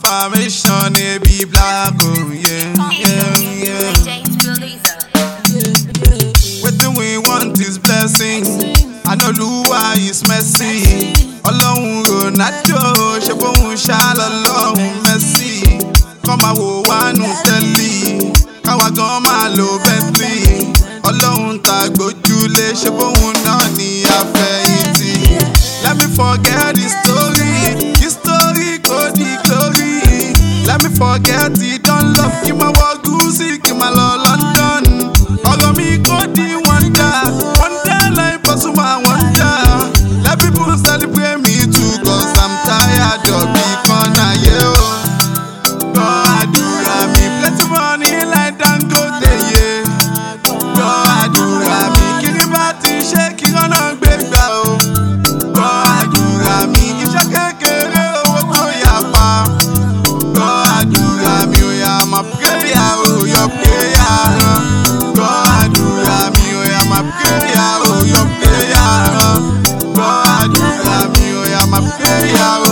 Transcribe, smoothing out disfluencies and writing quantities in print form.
mission, it be black, oh yeah. What we want is blessings. I know Lua is messy. Ọlọ́run Ronaldo, ṣe bóun ṣá lọ́lọ́run Messi. Kọ́ máa wò wánú tẹ́lí, káwa gan máa lo Bentley. Ọlọ́run tá gbójúlé, ṣe bóun náà ní àfẹ̀yìntì. Let me forget the story kò di glory. Let me forget it, don't love, kí máa wọ Gucci, kí máa lọ London. Ọ̀rọ̀ mi kò di wonder like Pasuma wonder. Let people celebrate me too, cause I'm tired of being corner, yeah. God àdúrà mi, plenty money like Dangote, yeah. God àdúrà mi, kiri bá ti ṣe kí ọ̀nà gbé gbà o. God àdúrà mi, iṣẹ́ kékeré owó tó yà pa. God àdúrà mi, ó yá my prayer, oh your prayer. God àdúrà mi, ó yá my prayer, oh your prayer. God àdúrà mi, ó yá my prayer.